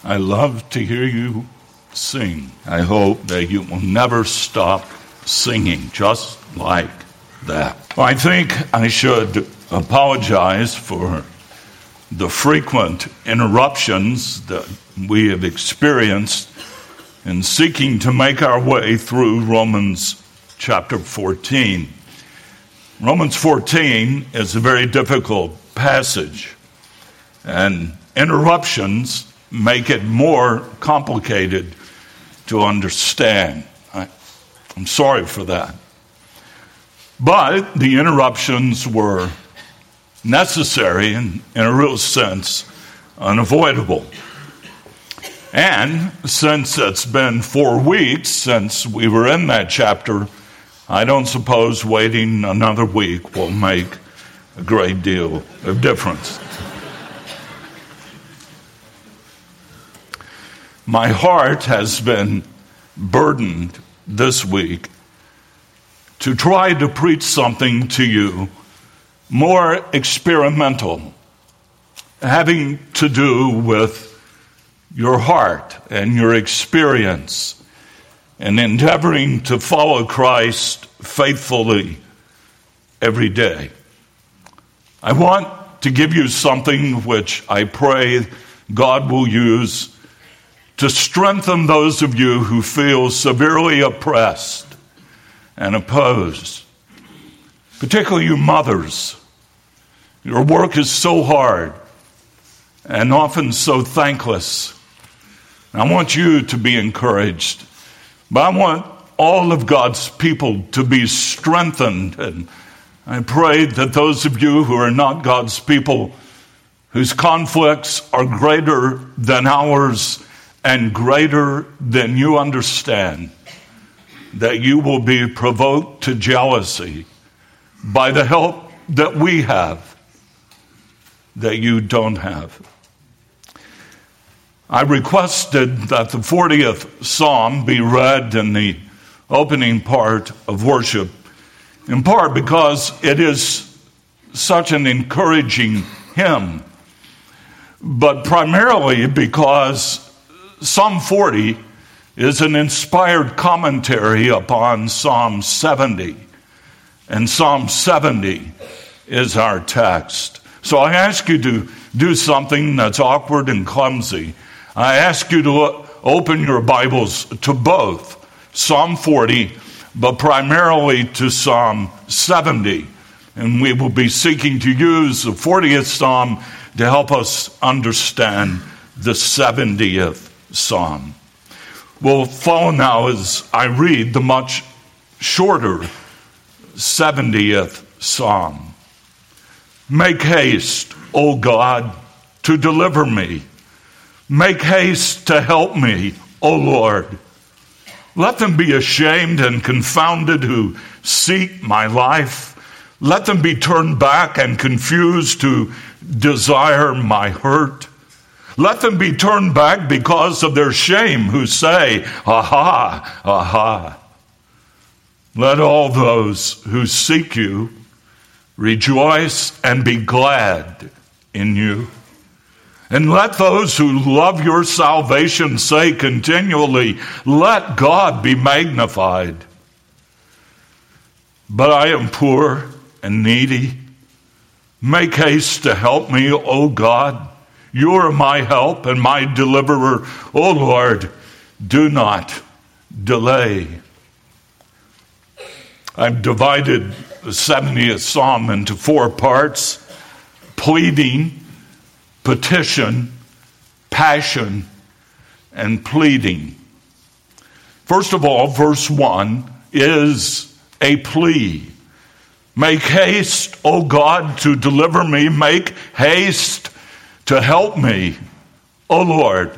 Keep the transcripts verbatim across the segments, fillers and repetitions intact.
I love to hear you sing. I hope that you will never stop singing just like that. I think I should apologize for the frequent interruptions that we have experienced in seeking to make our way through Romans chapter fourteen. Romans fourteen is a very difficult passage, and interruptions make it more complicated to understand. I, I'm sorry for that. But the interruptions were necessary and, in a real sense, unavoidable. And since it's been four weeks since we were in that chapter, I don't suppose waiting another week will make a great deal of difference. My heart has been burdened this week to try to preach something to you more experimental, having to do with your heart and your experience, and endeavoring to follow Christ faithfully every day. I want to give you something which I pray God will use to strengthen those of you who feel severely oppressed and opposed, particularly you mothers. Your work is so hard and often so thankless. I want you to be encouraged, but I want all of God's people to be strengthened. And I pray that those of you who are not God's people, whose conflicts are greater than ours and greater than you understand, that you will be provoked to jealousy by the help that we have that you don't have. I requested that the fortieth Psalm be read in the opening part of worship, in part because it is such an encouraging hymn, but primarily because Psalm forty is an inspired commentary upon Psalm seventy, and Psalm seventy is our text. So I ask you to do something that's awkward and clumsy. I ask you to open your Bibles to both Psalm forty, but primarily to Psalm seventy. And we will be seeking to use the fortieth Psalm to help us understand the seventieth Psalm. We'll follow now as I read the much shorter seventieth Psalm. Make haste, O God, to deliver me. Make haste to help me, O Lord. Let them be ashamed and confounded who seek my life. Let them be turned back and confused who desire my hurt. Let them be turned back because of their shame who say, aha, aha. Let all those who seek you rejoice and be glad in you. And let those who love your salvation say continually, let God be magnified. But I am poor and needy. Make haste to help me, O God. You are my help and my deliverer. O Lord, do not delay. I've divided the seventieth Psalm into four parts: pleading, petition, passion, and pleading. First of all, verse one is a plea. Make haste, O God, to deliver me. Make haste to help me, O Lord.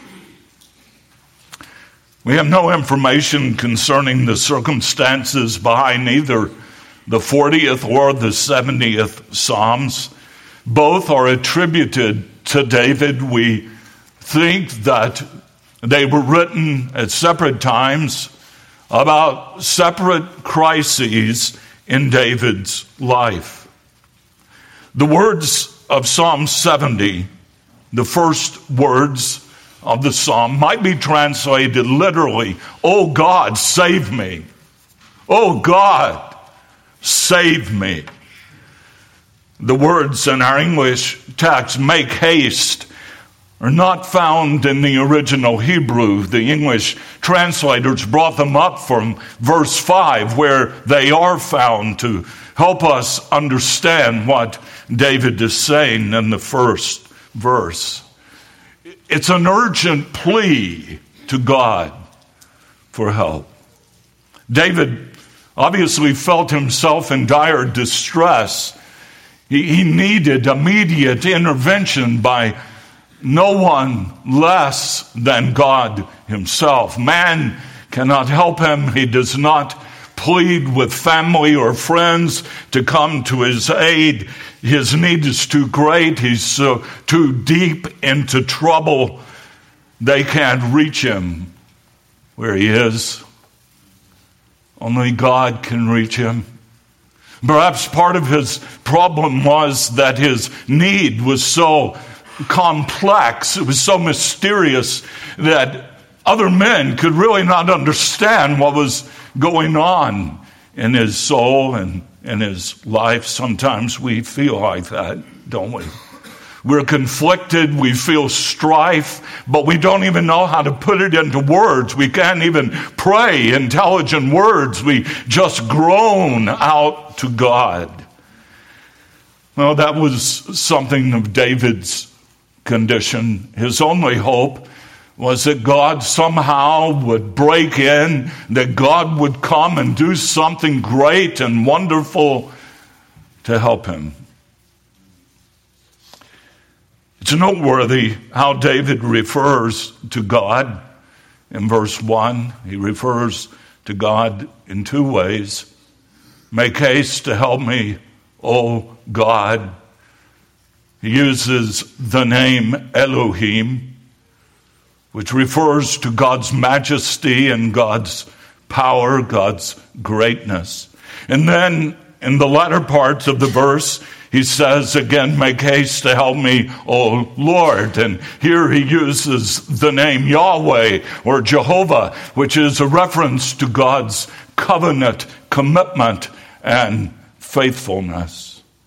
We have no information concerning the circumstances behind either the fortieth or the seventieth Psalms. Both are attributed to David. We think that they were written at separate times about separate crises in David's life. The words of Psalm seventy, the first words of the psalm might be translated literally, "Oh God, save me. Oh God, save me." The words in our English text, "make haste," are not found in the original Hebrew. The English translators brought them up from verse five, where they are found, to help us understand what David is saying in the first verse. It's an urgent plea to God for help. David obviously felt himself in dire distress. He, he needed immediate intervention by no one less than God himself. Man cannot help him. He does not plead with family or friends to come to his aid. His need is too great. He's so too deep into trouble. They can't reach him where he is. Only God can reach him. Perhaps part of his problem was that his need was so complex, it was so mysterious, that other men could really not understand what was going on in his soul and in his life. Sometimes we feel like that, don't we? We're conflicted, we feel strife, but we don't even know how to put it into words. We can't even pray intelligent words. We just groan out to God. Well, that was something of David's condition. His only hope was that God somehow would break in, that God would come and do something great and wonderful to help him. It's noteworthy how David refers to God in verse one. He refers to God in two ways. "Make haste to help me, O God." He uses the name Elohim, which refers to God's majesty and God's power, God's greatness. And then in the latter parts of the verse, he says again, "Make haste to help me, O Lord." And here he uses the name Yahweh or Jehovah, which is a reference to God's covenant, commitment, and faithfulness.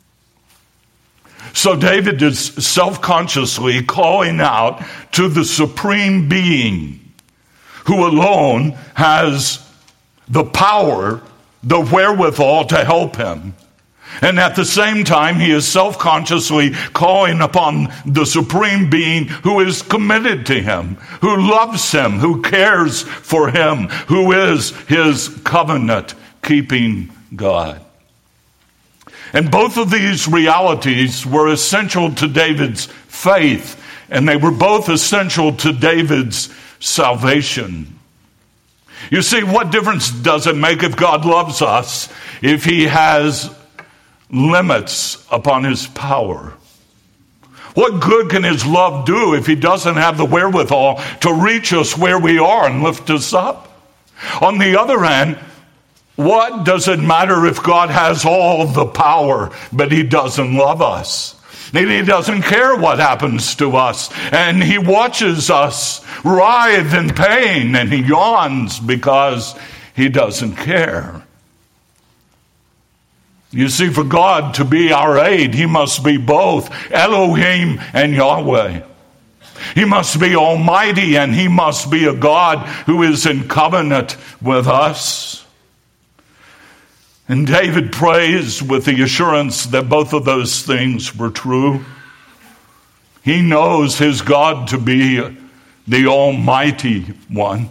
So David is self-consciously calling out to the supreme being who alone has the power, the wherewithal to help him. And at the same time, he is self-consciously calling upon the supreme being who is committed to him, who loves him, who cares for him, who is his covenant-keeping God. And both of these realities were essential to David's faith, and they were both essential to David's salvation. You see, what difference does it make if God loves us if he has limits upon his power? What good can his love do if he doesn't have the wherewithal to reach us where we are and lift us up? On the other hand, what does it matter if God has all the power, but he doesn't love us? And he doesn't care what happens to us. And he watches us writhe in pain, and he yawns because he doesn't care. You see, for God to be our aid, he must be both Elohim and Yahweh. He must be almighty, and he must be a God who is in covenant with us. And David prays with the assurance that both of those things were true. He knows his God to be the Almighty One.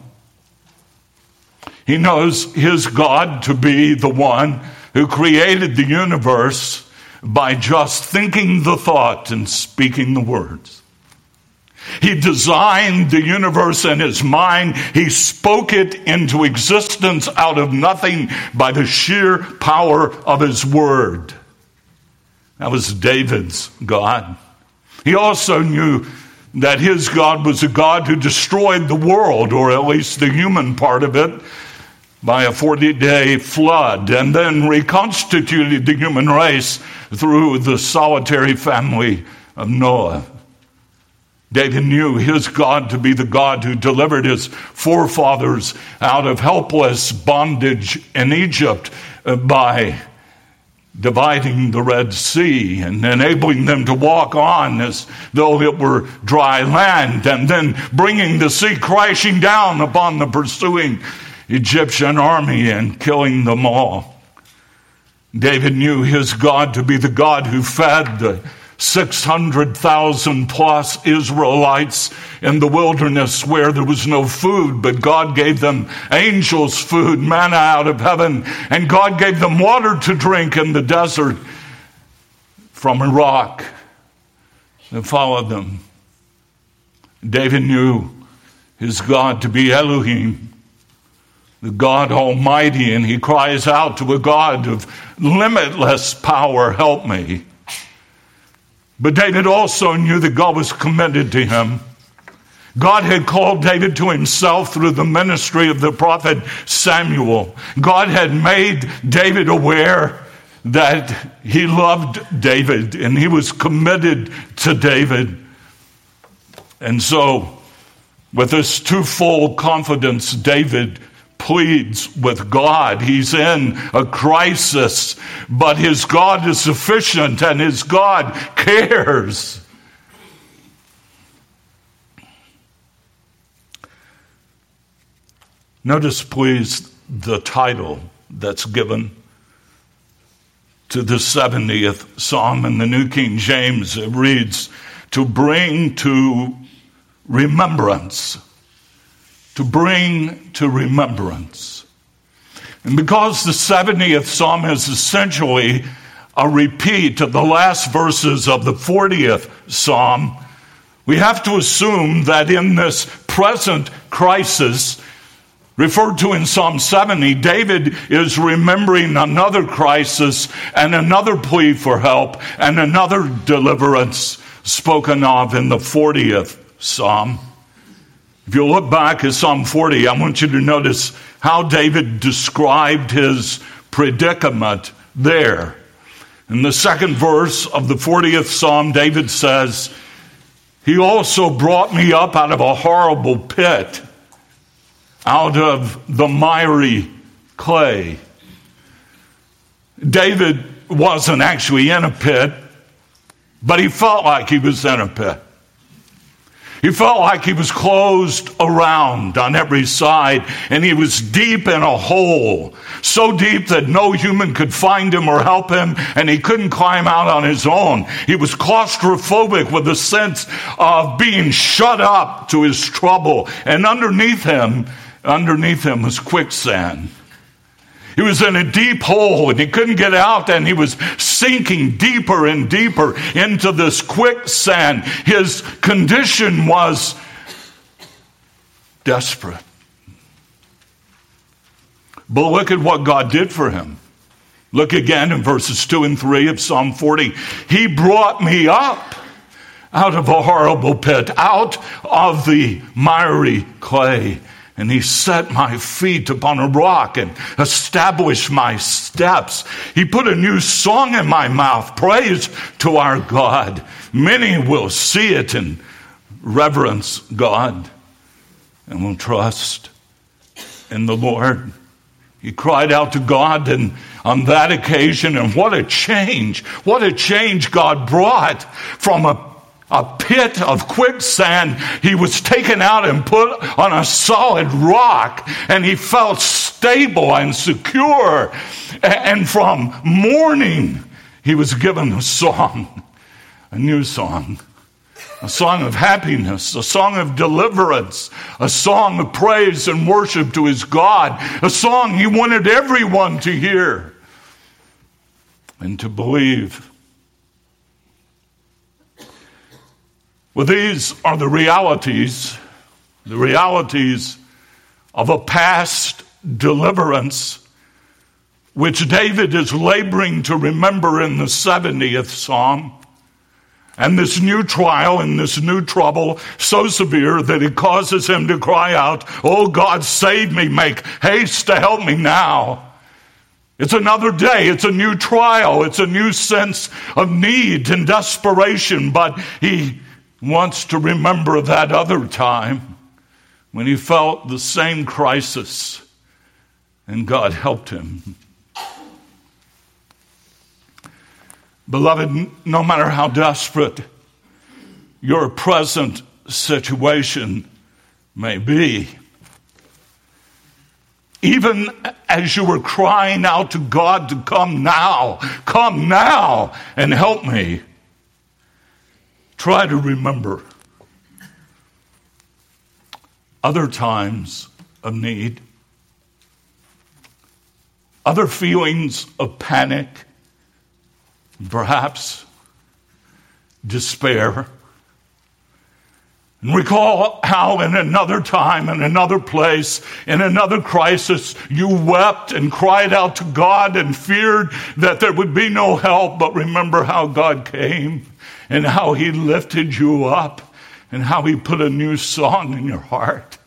He knows his God to be the one who created the universe by just thinking the thought and speaking the words. He designed the universe in his mind. He spoke it into existence out of nothing by the sheer power of his word. That was David's God. He also knew that his God was a God who destroyed the world, or at least the human part of it, by a forty-day flood, and then reconstituted the human race through the solitary family of Noah. David knew his God to be the God who delivered his forefathers out of helpless bondage in Egypt by dividing the Red Sea and enabling them to walk on as though it were dry land, and then bringing the sea crashing down upon the pursuing Egyptian army and killing them all. David knew his God to be the God who fed the six hundred thousand plus Israelites in the wilderness where there was no food, but God gave them angels' food, manna out of heaven, and God gave them water to drink in the desert from a rock that followed them. David knew his God to be Elohim, the God Almighty, and he cries out to a God of limitless power, help me. But David also knew that God was committed to him. God had called David to himself through the ministry of the prophet Samuel. God had made David aware that he loved David and he was committed to David. And so, with this twofold confidence, David pleads with God. He's in a crisis, but his God is sufficient and his God cares. Notice, please, the title that's given to the seventieth Psalm in the New King James. It reads, "To bring to remembrance." To bring to remembrance. And because the seventieth Psalm is essentially a repeat of the last verses of the fortieth Psalm, we have to assume that in this present crisis, referred to in Psalm seventy, David is remembering another crisis and another plea for help and another deliverance spoken of in the fortieth Psalm. If you look back at Psalm forty, I want you to notice how David described his predicament there. In the second verse of the fortieth Psalm, David says, "He also brought me up out of a horrible pit, out of the miry clay." David wasn't actually in a pit, but he felt like he was in a pit. He felt like he was closed around on every side, and he was deep in a hole, so deep that no human could find him or help him, and he couldn't climb out on his own. He was claustrophobic with a sense of being shut up to his trouble, and underneath him, underneath him was quicksand. He was in a deep hole and he couldn't get out, and he was sinking deeper and deeper into this quicksand. His condition was desperate. But look at what God did for him. Look again in verses two and three of Psalm forty. "He brought me up out of a horrible pit, out of the miry clay. And he set my feet upon a rock and established my steps. He put a new song in my mouth, praise to our God. Many will see it and reverence God and will trust in the Lord." He cried out to God, and on that occasion, and what a change, what a change God brought from a A pit of quicksand. He was taken out and put on a solid rock, and he felt stable and secure. And from mourning, he was given a song, a new song, a song of happiness, a song of deliverance, a song of praise and worship to his God, a song he wanted everyone to hear and to believe. Well, these are the realities, the realities of a past deliverance, which David is laboring to remember in the seventieth Psalm. And this new trial and this new trouble, so severe that it causes him to cry out, "Oh God, save me, make haste to help me now." It's another day, it's a new trial, it's a new sense of need and desperation, but he wants to remember that other time when he felt the same crisis and God helped him. Beloved, no matter how desperate your present situation may be, even as you were crying out to God to come now, come now and help me, try to remember other times of need, other feelings of panic, perhaps despair. And recall how in another time, in another place, in another crisis, you wept and cried out to God and feared that there would be no help. But remember how God came and how he lifted you up and how he put a new song in your heart.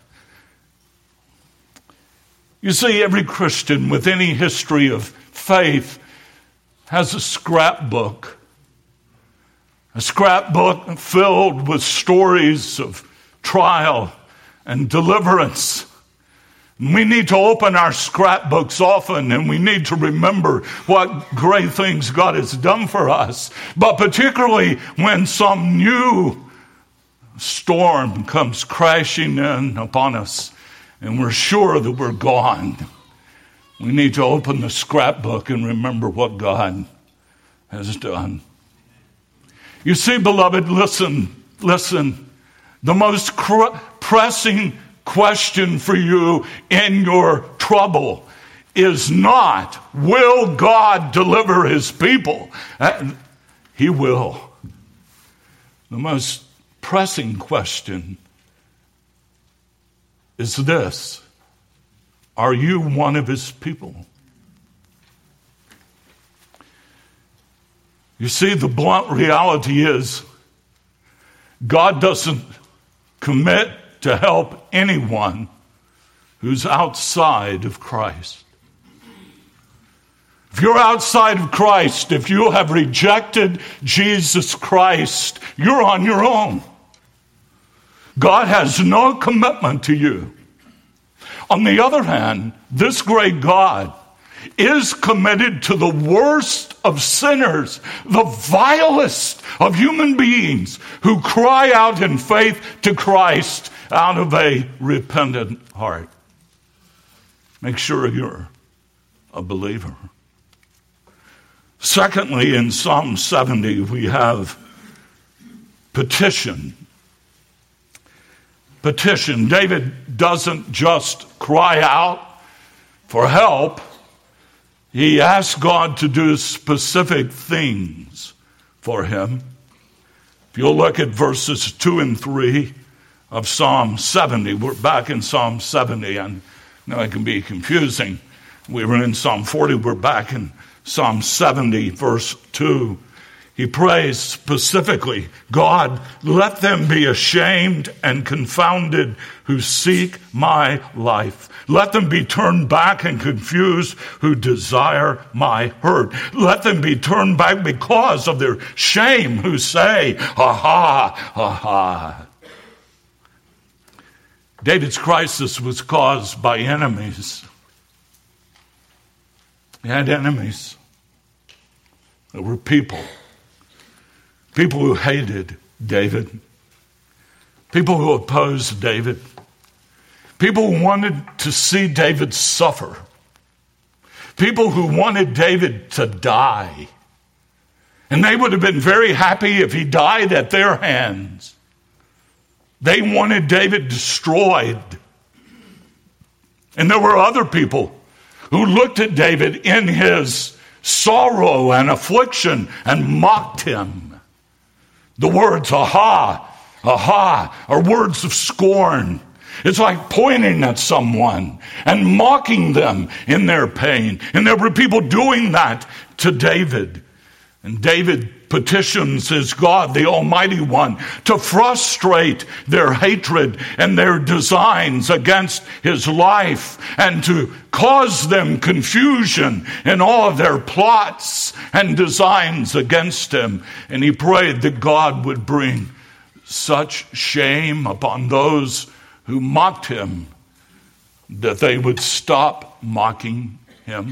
You see, every Christian with any history of faith has a scrapbook. A scrapbook filled with stories of trial and deliverance. And we need to open our scrapbooks often, and we need to remember what great things God has done for us. But particularly when some new storm comes crashing in upon us, and we're sure that we're gone, we need to open the scrapbook and remember what God has done. You see, beloved, listen, listen. The most cr- pressing question for you in your trouble is not, will God deliver his people? Uh, he will. The most pressing question is this: are you one of his people? You see, the blunt reality is God doesn't commit to help anyone who's outside of Christ. If you're outside of Christ, if you have rejected Jesus Christ, you're on your own. God has no commitment to you. On the other hand, this great God is committed to the worst of sinners, the vilest of human beings who cry out in faith to Christ out of a repentant heart. Make sure you're a believer. Secondly, in Psalm seventy, we have petition. Petition. David doesn't just cry out for help. He asked God to do specific things for him. If you'll look at verses two and three of Psalm seventy, we're back in Psalm seventy, and now it can be confusing. We were in Psalm forty, we're back in Psalm seventy, verse two. He prays specifically, God, let them be ashamed and confounded who seek my life. Let them be turned back and confused who desire my hurt. Let them be turned back because of their shame who say, ha ha, ha ha. David's crisis was caused by enemies. He had enemies. There were people. People who hated David. People who opposed David. People who wanted to see David suffer. People who wanted David to die. And they would have been very happy if he died at their hands. They wanted David destroyed. And there were other people who looked at David in his sorrow and affliction and mocked him. The words, aha, aha, are words of scorn. It's like pointing at someone and mocking them in their pain. And there were people doing that to David. And David petitions his God, the Almighty One, to frustrate their hatred and their designs against his life and to cause them confusion in all of their plots and designs against him. And he prayed that God would bring such shame upon those who mocked him that they would stop mocking him.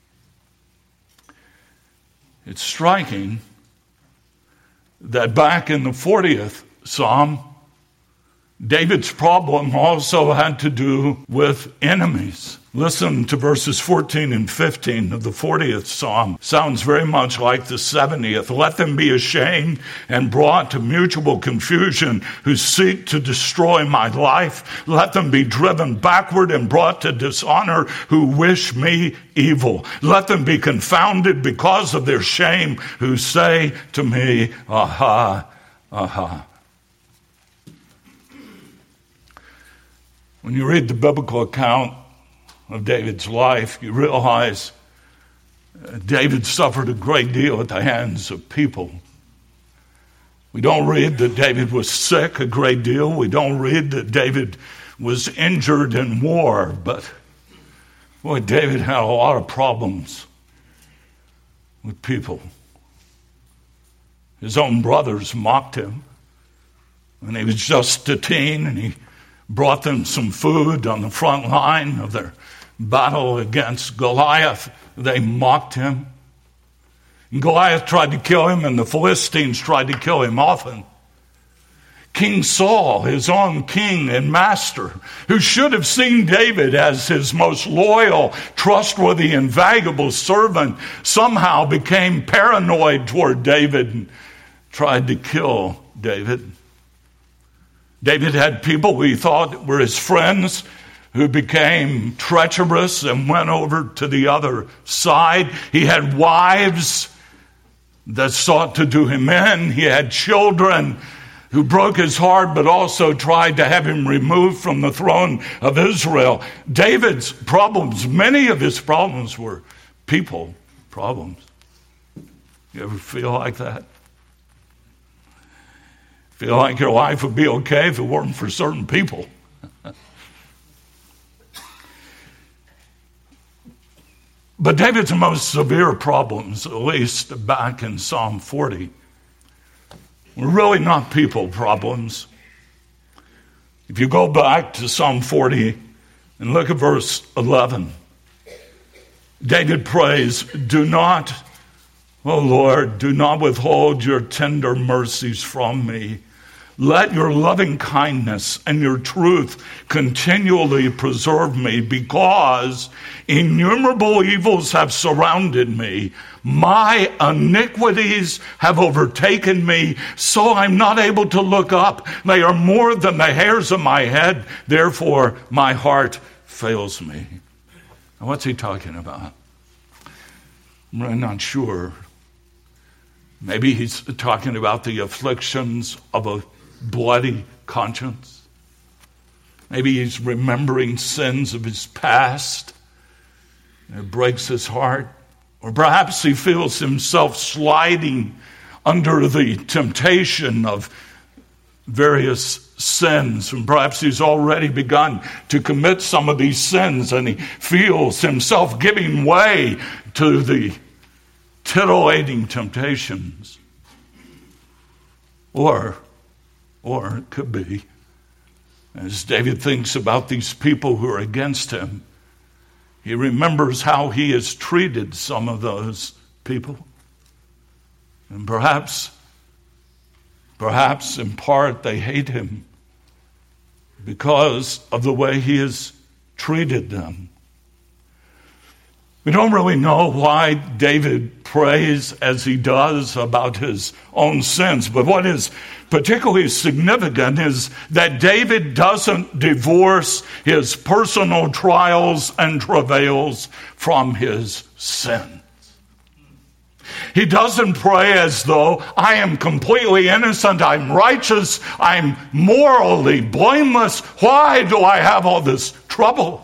It's striking that back in the fortieth Psalm, David's problem also had to do with enemies. Listen to verses fourteen and fifteen of the fortieth Psalm. Sounds very much like the seventieth. Let them be ashamed and brought to mutual confusion who seek to destroy my life. Let them be driven backward and brought to dishonor who wish me evil. Let them be confounded because of their shame who say to me, aha, aha. When you read the biblical account of David's life, you realize David suffered a great deal at the hands of people. We don't read that David was sick a great deal. We don't read that David was injured in war. But, boy, David had a lot of problems with people. His own brothers mocked him when he was just a teen, and he brought them some food on the front line of their battle against Goliath. They mocked him. And Goliath tried to kill him, and the Philistines tried to kill him often. King Saul, his own king and master, who should have seen David as his most loyal, trustworthy, and valuable servant, somehow became paranoid toward David and tried to kill David. David had people who he thought were his friends who became treacherous and went over to the other side. He had wives that sought to do him in. He had children who broke his heart but also tried to have him removed from the throne of Israel. David's problems, many of his problems were people problems. You ever feel like that? Feel like your life would be okay if it weren't for certain people. But David's most severe problems, at least back in Psalm forty, were really not people problems. If you go back to Psalm forty and look at verse eleven, David prays, "Do not, O Lord, do not withhold your tender mercies from me. Let your loving kindness and your truth continually preserve me, because innumerable evils have surrounded me. My iniquities have overtaken me, so I'm not able to look up. They are more than the hairs of my head. Therefore, my heart fails me." Now, what's he talking about? I'm really not sure. Maybe he's talking about the afflictions of a bloody conscience. Maybe he's remembering sins of his past, and it breaks his heart. Or perhaps he feels himself sliding under the temptation of various sins, and perhaps he's already begun to commit some of these sins, and he feels himself giving way to the titillating temptations. Or Or it could be, as David thinks about these people who are against him, he remembers how he has treated some of those people. And perhaps, perhaps in part they hate him because of the way he has treated them. We don't really know why David prays as he does about his own sins, but what is particularly significant is that David doesn't divorce his personal trials and travails from his sins. He doesn't pray as though I am completely innocent, I'm righteous, I'm morally blameless. Why do I have all this trouble?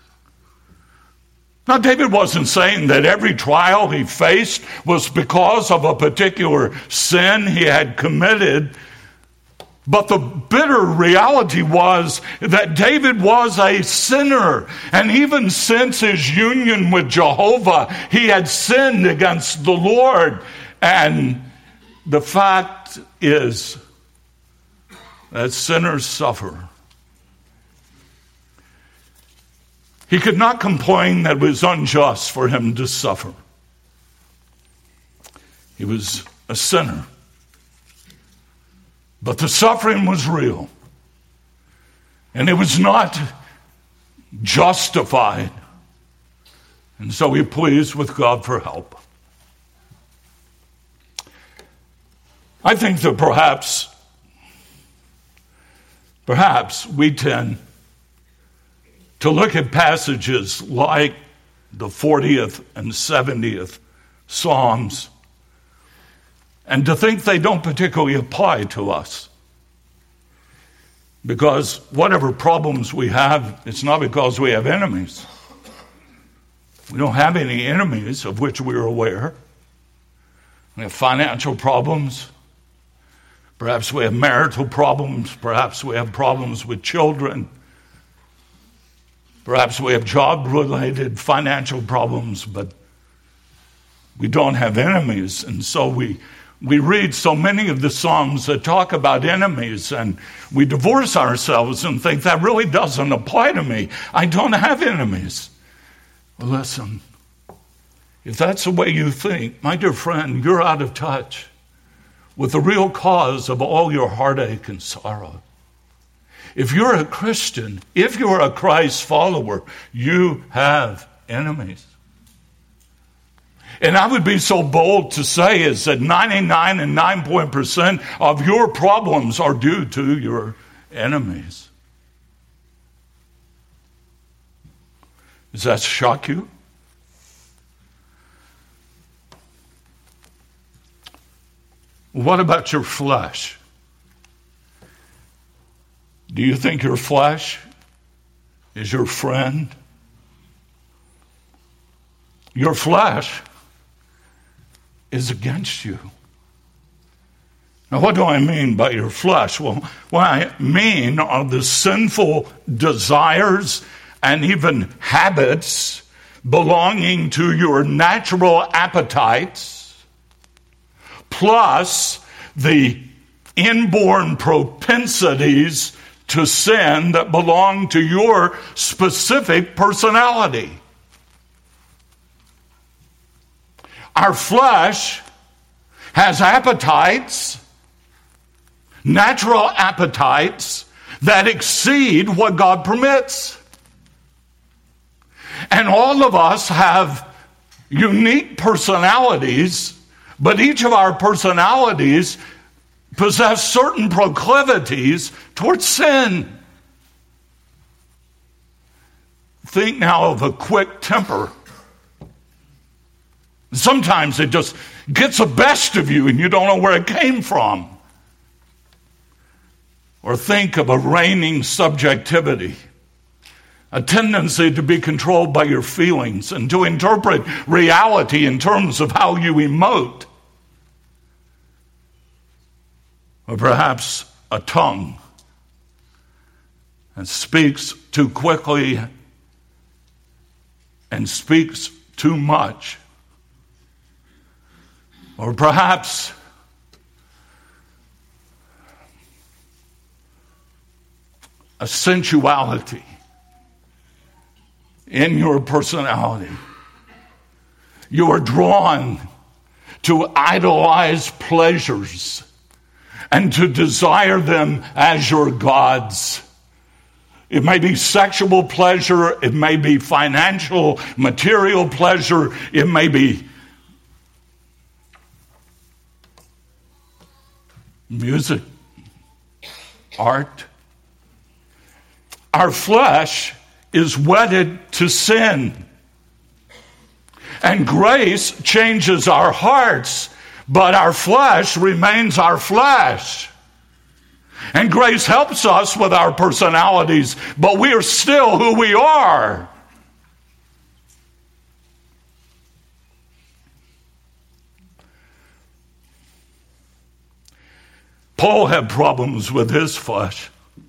Now, David wasn't saying that every trial he faced was because of a particular sin he had committed, but the bitter reality was that David was a sinner, and even since his union with Jehovah, he had sinned against the Lord. And the fact is that sinners suffer. He could not complain that it was unjust for him to suffer. He was a sinner. But the suffering was real. And it was not justified. And so he pleads with God for help. I think that perhaps, perhaps we tend to look at passages like the fortieth and seventieth Psalms and to think they don't particularly apply to us. Because whatever problems we have, it's not because we have enemies. We don't have any enemies of which we're aware. We have financial problems. Perhaps we have marital problems. Perhaps we have problems with children. Perhaps we have job-related financial problems, but we don't have enemies. And so we we read so many of the Psalms that talk about enemies, and we divorce ourselves and think that really doesn't apply to me. I don't have enemies. Well, listen, if that's the way you think, my dear friend, you're out of touch with the real cause of all your heartache and sorrow. If you're a Christian, if you're a Christ follower, you have enemies. And I would be so bold to say is that ninety-nine and nine point percent of your problems are due to your enemies. Does that shock you? What about your flesh? Do you think your flesh is your friend? Your flesh is against you. Now, what do I mean by your flesh? Well, what I mean are the sinful desires and even habits belonging to your natural appetites, plus the inborn propensities to sin that belong to your specific personality. Our flesh has appetites, natural appetites, that exceed what God permits. And all of us have unique personalities, but each of our personalities possess certain proclivities towards sin. Think now of a quick temper. Sometimes it just gets the best of you and you don't know where it came from. Or think of a reigning subjectivity, a tendency to be controlled by your feelings and to interpret reality in terms of how you emote. Or perhaps a tongue that speaks too quickly and speaks too much. Or perhaps a sensuality in your personality. You are drawn to idolize pleasures and to desire them as your gods. It may be sexual pleasure, it may be financial, material pleasure, it may be music, art. Our flesh is wedded to sin. And grace changes our hearts, but our flesh remains our flesh. And grace helps us with our personalities, but we are still who we are. Paul had problems with his flesh.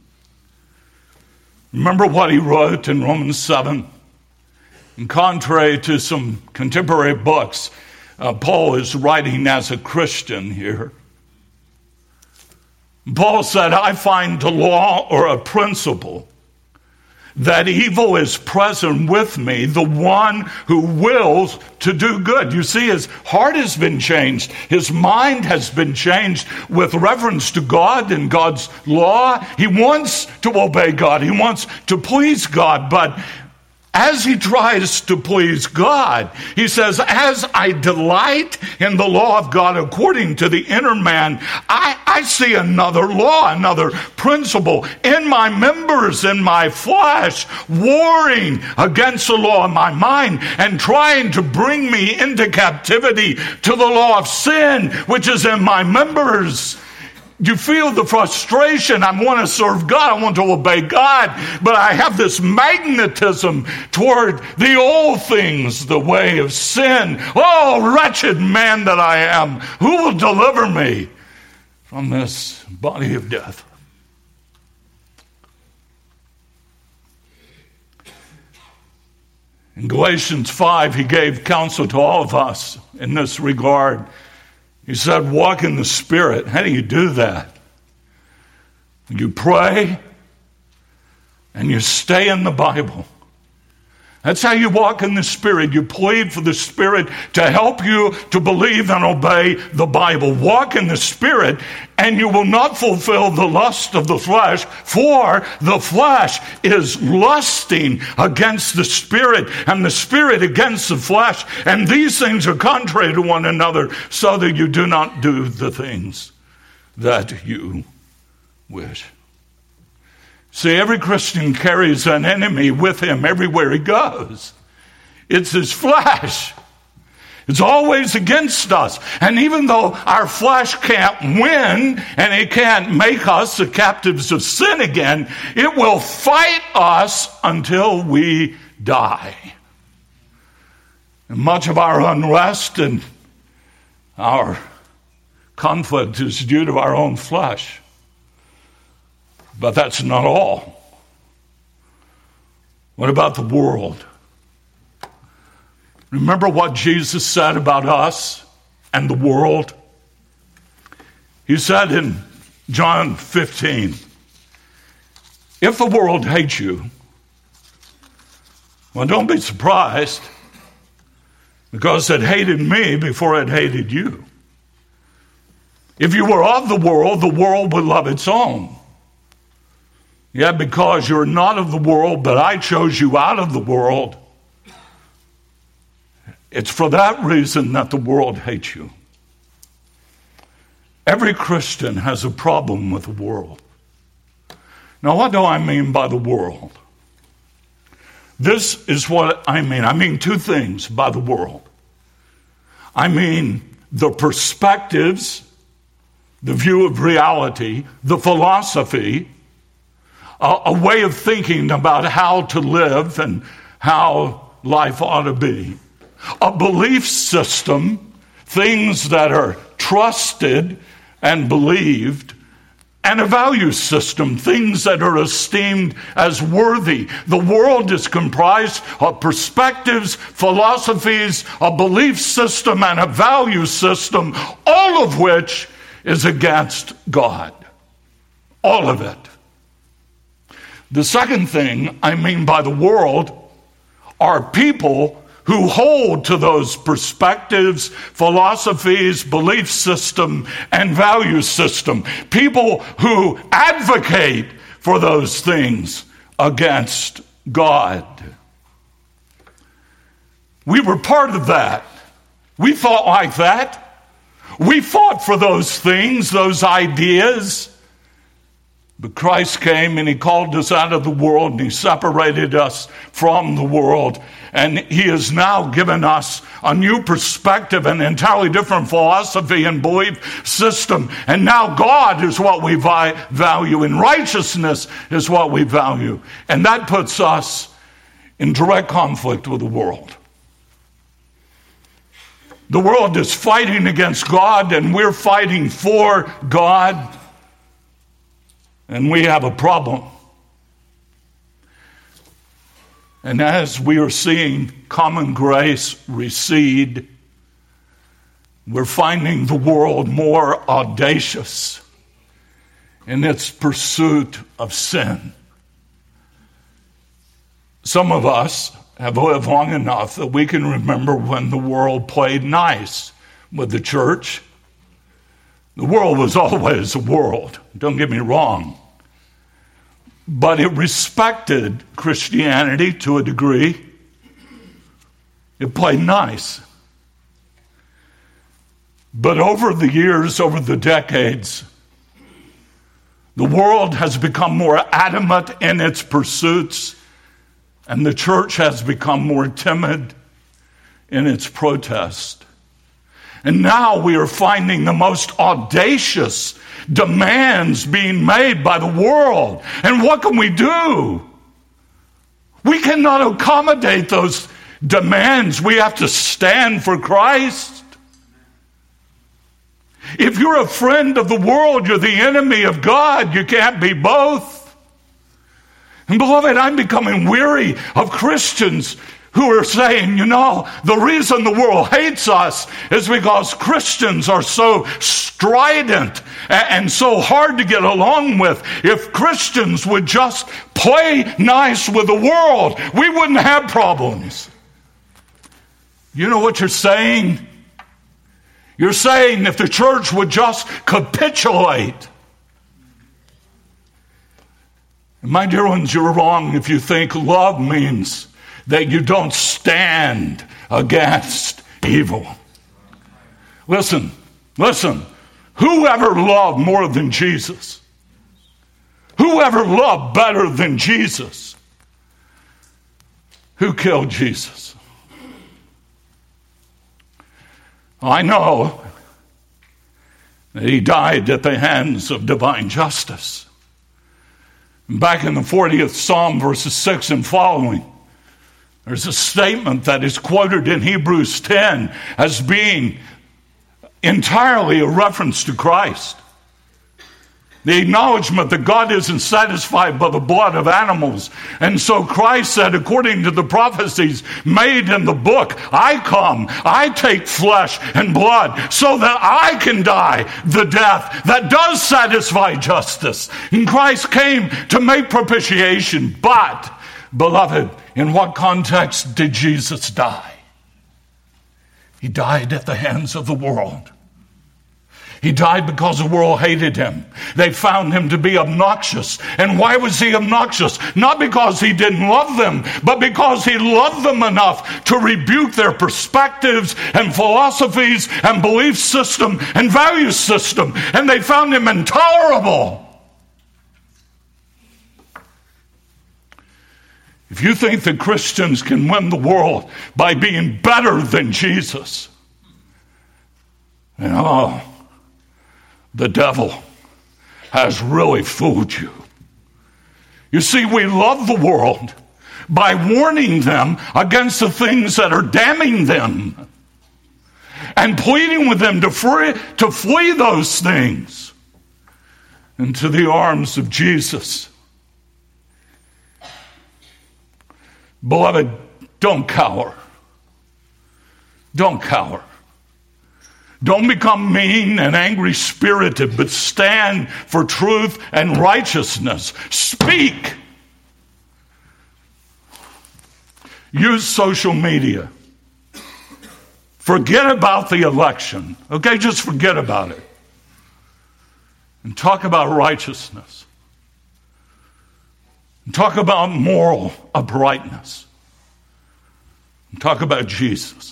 Remember what he wrote in Romans seven? And contrary to some contemporary books, uh, Paul is writing as a Christian here. Paul said, I find a law or a principle that evil is present with me, the one who wills to do good. You see, his heart has been changed. His mind has been changed with reference to God and God's law. He wants to obey God. He wants to please God. But as he tries to please God, he says, as I delight in the law of God according to the inner man, I, I see another law, another principle in my members, in my flesh, warring against the law in my mind and trying to bring me into captivity to the law of sin, which is in my members. You feel the frustration. I want to serve God. I want to obey God. But I have this magnetism toward the old things, the way of sin. Oh, wretched man that I am. Who will deliver me from this body of death? In Galatians five, he gave counsel to all of us in this regard. He said, walk in the Spirit. How do you do that? You pray and you stay in the Bible. That's how you walk in the Spirit. You plead for the Spirit to help you to believe and obey the Bible. Walk in the Spirit, and you will not fulfill the lust of the flesh, for the flesh is lusting against the Spirit, and the Spirit against the flesh. And these things are contrary to one another, so that you do not do the things that you wish. See, every Christian carries an enemy with him everywhere he goes. It's his flesh. It's always against us. And even though our flesh can't win and it can't make us the captives of sin again, it will fight us until we die. And much of our unrest and our conflict is due to our own flesh. But that's not all. What about the world? Remember what Jesus said about us and the world? He said in John fifteen, if the world hates you, well, don't be surprised, because it hated me before it hated you. If you were of the world, the world would love its own. Yet because you're not of the world, but I chose you out of the world, it's for that reason that the world hates you. Every Christian has a problem with the world. Now, what do I mean by the world? This is what I mean. I mean two things by the world. I mean the perspectives, the view of reality, the philosophy, a, a way of thinking about how to live and how life ought to be. A belief system, things that are trusted and believed, and a value system, things that are esteemed as worthy. The world is comprised of perspectives, philosophies, a belief system, and a value system, all of which is against God. All of it. The second thing I mean by the world are people who hold to those perspectives, philosophies, belief system, and value system. People who advocate for those things against God. We were part of that. We thought like that. We fought for those things, those ideas. But Christ came and he called us out of the world and he separated us from the world. And he has now given us a new perspective, an entirely different philosophy and belief system. And now God is what we value and righteousness is what we value. And that puts us in direct conflict with the world. The world is fighting against God and we're fighting for God. And we have a problem. And as we are seeing common grace recede, we're finding the world more audacious in its pursuit of sin. Some of us have lived long enough that we can remember when the world played nice with the church. The world was always a world, don't get me wrong. But it respected Christianity to a degree. It played nice. But over the years, over the decades, the world has become more adamant in its pursuits, and the church has become more timid in its protest. And now we are finding the most audacious demands being made by the world. And what can we do? We cannot accommodate those demands. We have to stand for Christ. If you're a friend of the world, you're the enemy of God. You can't be both. And beloved, I'm becoming weary of Christians who are saying, you know, the reason the world hates us is because Christians are so strident and so hard to get along with. If Christians would just play nice with the world, we wouldn't have problems. You know what you're saying? You're saying if the church would just capitulate. My dear ones, you're wrong if you think love means that you don't stand against evil. Listen, listen. Whoever loved more than Jesus? Whoever loved better than Jesus? Who killed Jesus? I know that he died at the hands of divine justice. Back in the fortieth Psalm, verses six and following, there's a statement that is quoted in Hebrews ten as being entirely a reference to Christ. The acknowledgement that God isn't satisfied by the blood of animals. And so Christ said, according to the prophecies made in the book, I come, I take flesh and blood so that I can die the death that does satisfy justice. And Christ came to make propitiation. But, beloved, in what context did Jesus die? He died at the hands of the world. He died because the world hated him. They found him to be obnoxious. And why was he obnoxious? Not because he didn't love them, but because he loved them enough to rebuke their perspectives and philosophies and belief system and value system. And they found him intolerable. If you think that Christians can win the world by being better than Jesus, then oh, the devil has really fooled you. You see, we love the world by warning them against the things that are damning them and pleading with them to, free, to flee those things into the arms of Jesus. Beloved, don't cower. Don't cower. Don't become mean and angry-spirited, but stand for truth and righteousness. Speak. Use social media. Forget about the election. Okay, just forget about it. And talk about righteousness. And talk about moral uprightness. And talk about Jesus.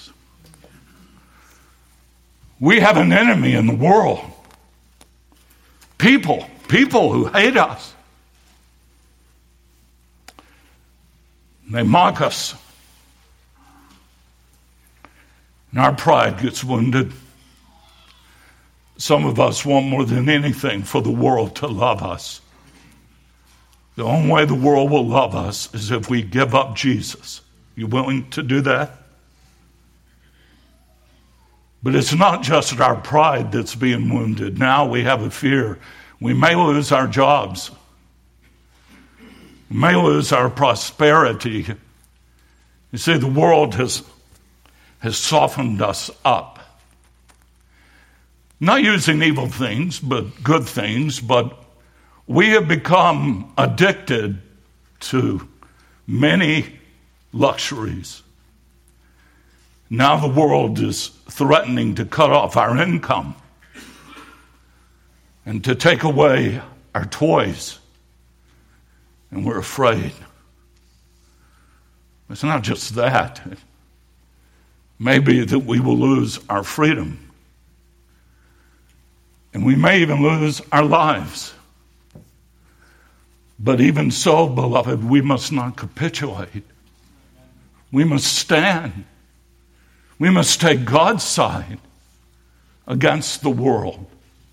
We have an enemy in the world. People, people who hate us. They mock us. And our pride gets wounded. Some of us want more than anything for the world to love us. The only way the world will love us is if we give up Jesus. You willing to do that? But it's not just our pride that's being wounded. Now we have a fear. We may lose our jobs. We may lose our prosperity. You see, the world has, has softened us up. Not using evil things, but good things, but We have become addicted to many luxuries. Now the world is threatening to cut off our income and to take away our toys. And we're afraid. It's not just that. Maybe that we will lose our freedom. And we may even lose our lives. But even so, beloved, we must not capitulate. We must stand. We must take God's side against the world.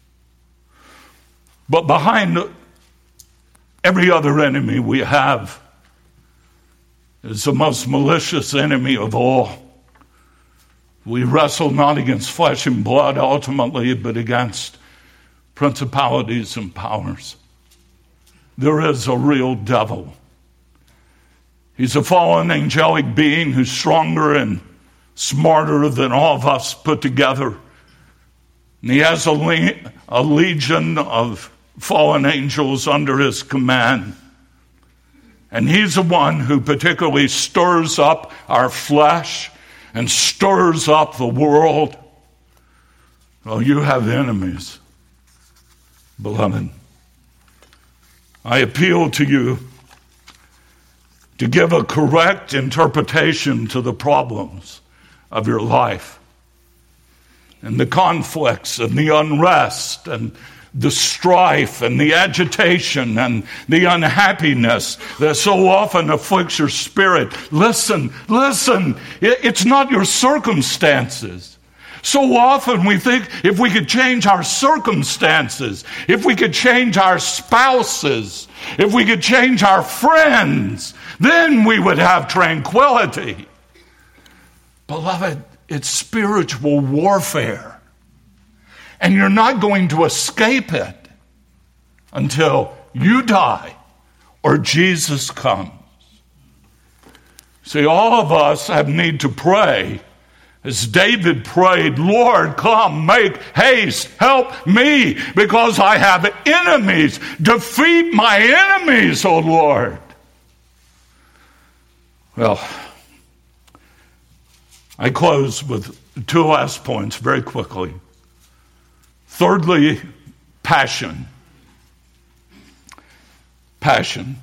But behind every other enemy we have is the most malicious enemy of all. We wrestle not against flesh and blood ultimately, but against principalities and powers. There is a real devil. He's a fallen angelic being who's stronger and smarter than all of us put together. And he has a, le- a legion of fallen angels under his command. And he's the one who particularly stirs up our flesh and stirs up the world. Well, you have enemies, beloved. I appeal to you to give a correct interpretation to the problems of your life and the conflicts and the unrest and the strife and the agitation and the unhappiness that so often afflicts your spirit. Listen, listen, it's not your circumstances. So often we think if we could change our circumstances, if we could change our spouses, if we could change our friends, then we would have tranquility. Beloved, it's spiritual warfare. And you're not going to escape it until you die or Jesus comes. See, all of us have need to pray as David prayed, Lord, come, make haste, help me, because I have enemies. Defeat my enemies, O Lord. Well, I close with two last points very quickly. Thirdly, passion. Passion.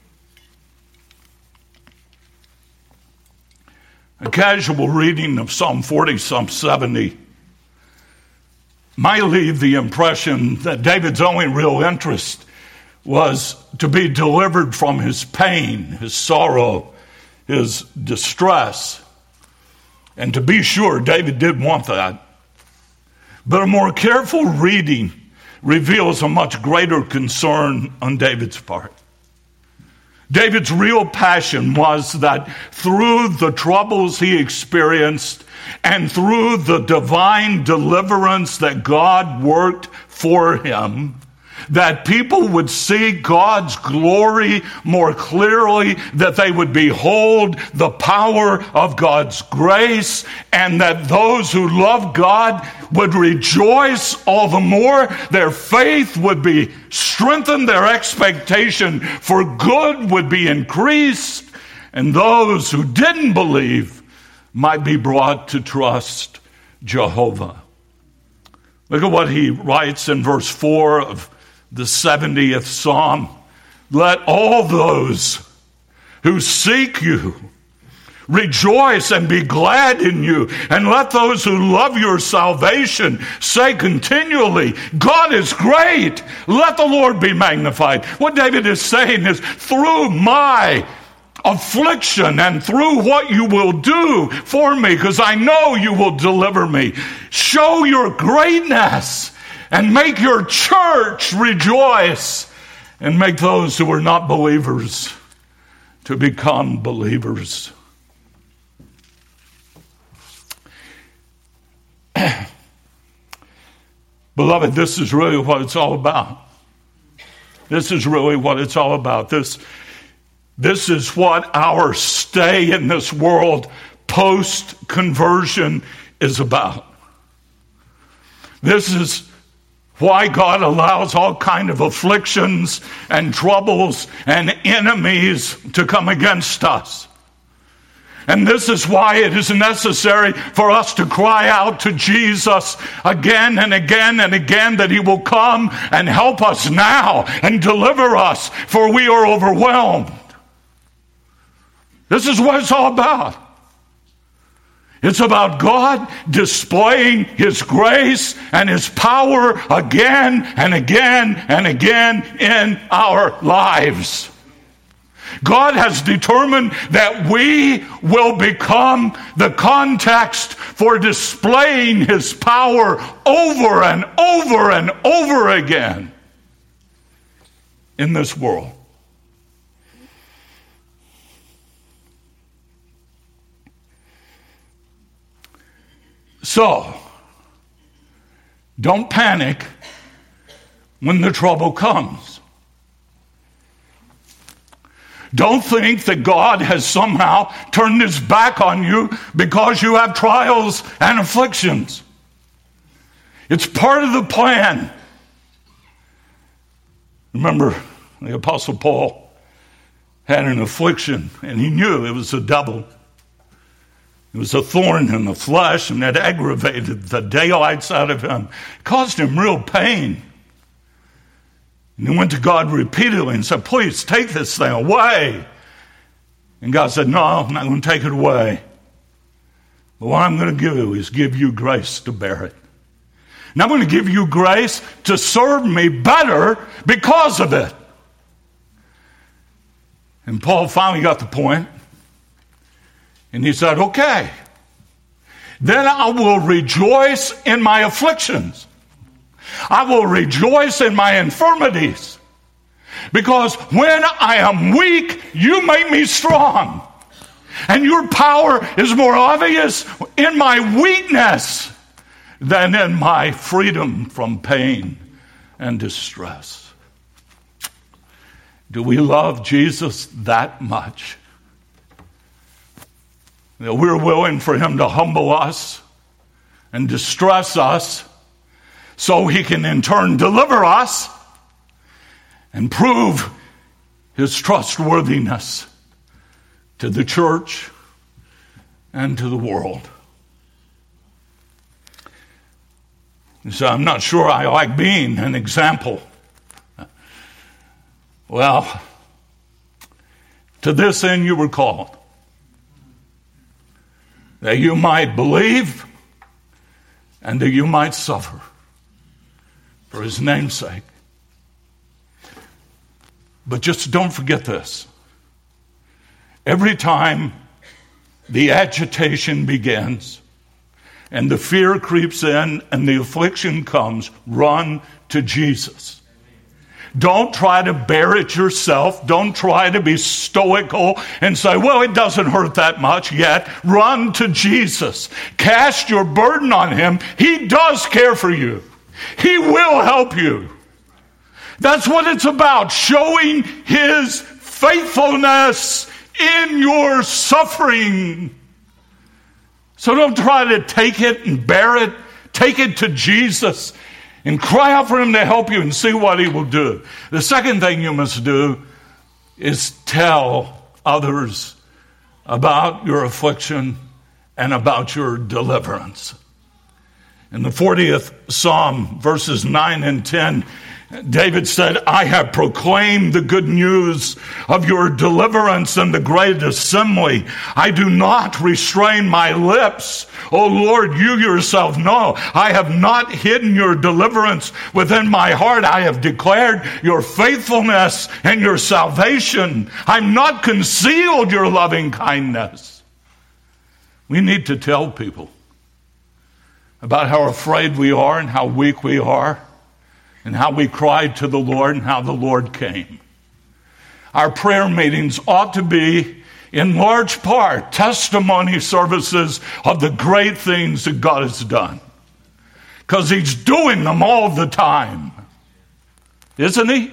A casual reading of Psalm forty, Psalm seventy might leave the impression that David's only real interest was to be delivered from his pain, his sorrow, his distress. And to be sure, David did want that. But a more careful reading reveals a much greater concern on David's part. David's real passion was that through the troubles he experienced and through the divine deliverance that God worked for him, that people would see God's glory more clearly, that they would behold the power of God's grace, and that those who love God would rejoice all the more. Their faith would be strengthened, their expectation for good would be increased, and those who didn't believe might be brought to trust Jehovah. Look at what he writes in verse four of the seventieth Psalm. Let all those who seek you rejoice and be glad in you. And let those who love your salvation say continually, God is great. Let the Lord be magnified. What David is saying is, through my affliction and through what you will do for me, because I know you will deliver me, show your greatness and make your church rejoice, and make those who are not believers to become believers. Beloved, this is really what it's all about. This is really what it's all about. This, this is what our stay in this world post-conversion is about. This is why God allows all kind of afflictions and troubles and enemies to come against us. And this is why it is necessary for us to cry out to Jesus again and again and again that he will come and help us now and deliver us, for we are overwhelmed. This is what it's all about. It's about God displaying his grace and his power again and again and again in our lives. God has determined that we will become the context for displaying his power over and over and over again in this world. So, don't panic when the trouble comes. Don't think that God has somehow turned his back on you because you have trials and afflictions. It's part of the plan. Remember, the Apostle Paul had an affliction, and he knew it was the devil. It was a thorn in the flesh, and it aggravated the daylights out of him. It caused him real pain. And he went to God repeatedly and said, please take this thing away. And God said, no, I'm not going to take it away. But what I'm going to do is give you grace to bear it. And I'm going to give you grace to serve me better because of it. And Paul finally got the point. And he said, okay, then I will rejoice in my afflictions. I will rejoice in my infirmities. Because when I am weak, you make me strong. And your power is more obvious in my weakness than in my freedom from pain and distress. Do we love Jesus that much that we're willing for him to humble us and distress us so he can in turn deliver us and prove his trustworthiness to the church and to the world? And so I'm not sure I like being an example. Well, to this end you were called, that you might believe and that you might suffer for his name's sake. But just don't forget this. Every time the agitation begins and the fear creeps in and the affliction comes, run to Jesus. Don't try to bear it yourself. Don't try to be stoical and say, well, it doesn't hurt that much yet. Run to Jesus. Cast your burden on him. He does care for you. He will help you. That's what it's about, showing his faithfulness in your suffering. So don't try to take it and bear it. Take it to Jesus and cry out for him to help you and see what he will do. The second thing you must do is tell others about your affliction and about your deliverance. In the fortieth Psalm, verses nine and ten, David said, I have proclaimed the good news of your deliverance in the great assembly. I do not restrain my lips. O Lord, you yourself know. I have not hidden your deliverance within my heart. I have declared your faithfulness and your salvation. I've not concealed your loving kindness. We need to tell people about how afraid we are and how weak we are, and how we cried to the Lord and how the Lord came. Our prayer meetings ought to be, in large part, testimony services of the great things that God has done. Because he's doing them all the time. Isn't he?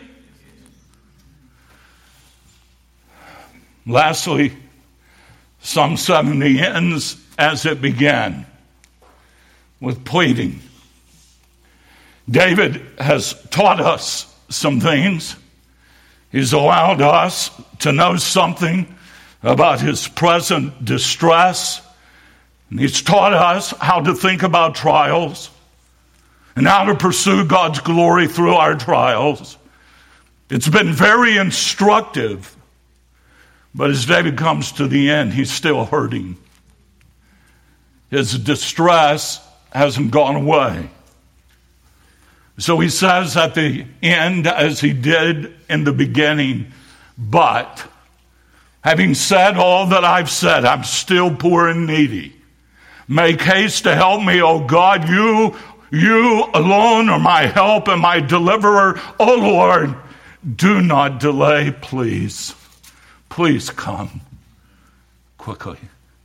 Lastly, Psalm seventy ends as it began, with pleading. David has taught us some things. He's allowed us to know something about his present distress. And he's taught us how to think about trials and how to pursue God's glory through our trials. It's been very instructive. But as David comes to the end, he's still hurting. His distress hasn't gone away. So he says at the end, as he did in the beginning, but having said all that I've said, I'm still poor and needy. Make haste to help me, O God. You, you alone are my help and my deliverer. O Lord, do not delay, please. Please come quickly.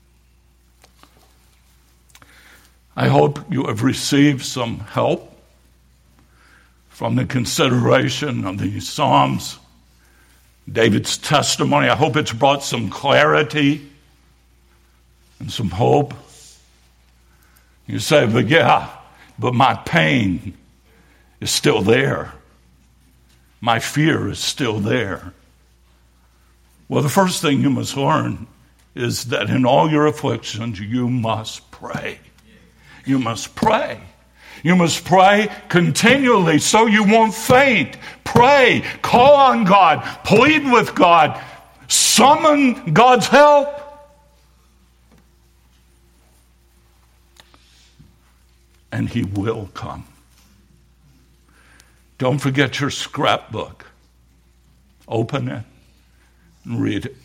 I hope you have received some help from the consideration of these Psalms, David's testimony. I hope it's brought some clarity and some hope. You say, but yeah, but my pain is still there. My fear is still there. Well, the first thing you must learn is that in all your afflictions, you must pray. You must pray. You must pray continually so you won't faint. Pray. Call on God. Plead with God. Summon God's help. And he will come. Don't forget your scrapbook. Open it and read it.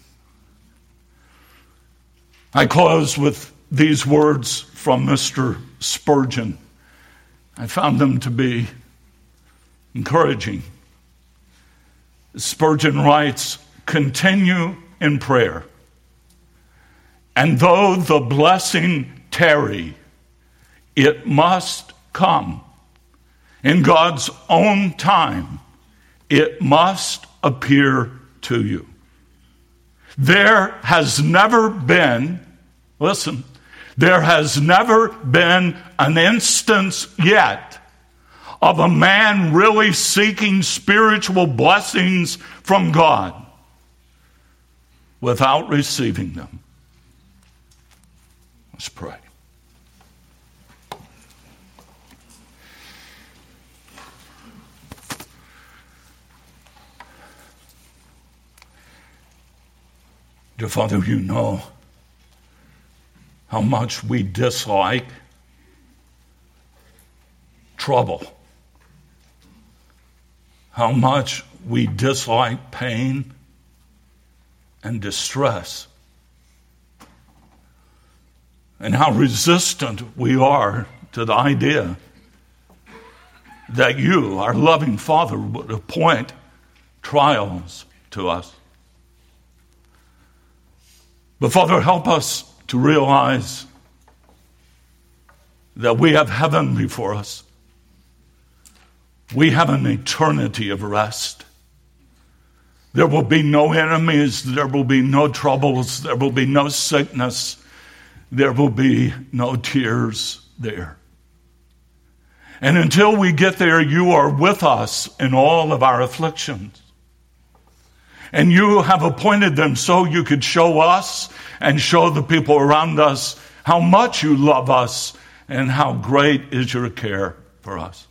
I close with these words from Mister Spurgeon. I found them to be encouraging. Spurgeon writes, continue in prayer, and though the blessing tarry, it must come. In God's own time, it must appear to you. There has never been, listen, there has never been an instance yet of a man really seeking spiritual blessings from God without receiving them. Let's pray. Dear Father, you know how much we dislike trouble, how much we dislike pain and distress, and how resistant we are to the idea that you, our loving Father, would appoint trials to us. But Father, help us to realize that we have heaven before us. We have an eternity of rest. There will be no enemies. There will be no troubles. There will be no sickness. There will be no tears there. And until we get there, you are with us in all of our afflictions. And you have appointed them so you could show us and show the people around us how much you love us and how great is your care for us.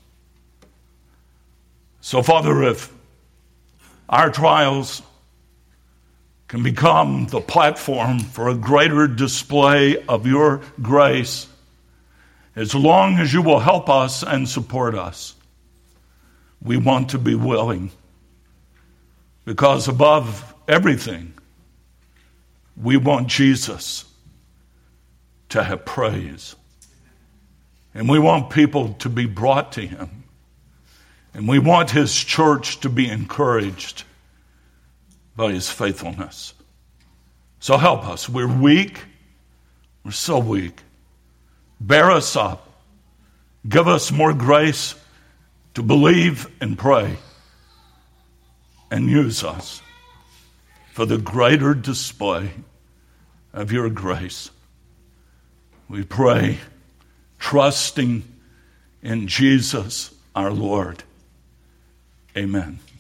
So, Father, if our trials can become the platform for a greater display of your grace, as long as you will help us and support us, we want to be willing. Because above everything, we want Jesus to have praise. And we want people to be brought to him. And we want his church to be encouraged by his faithfulness. So help us. We're weak. We're so weak. Bear us up. Give us more grace to believe and pray. And use us for the greater display of your grace. We pray, trusting in Jesus, our Lord. Amen.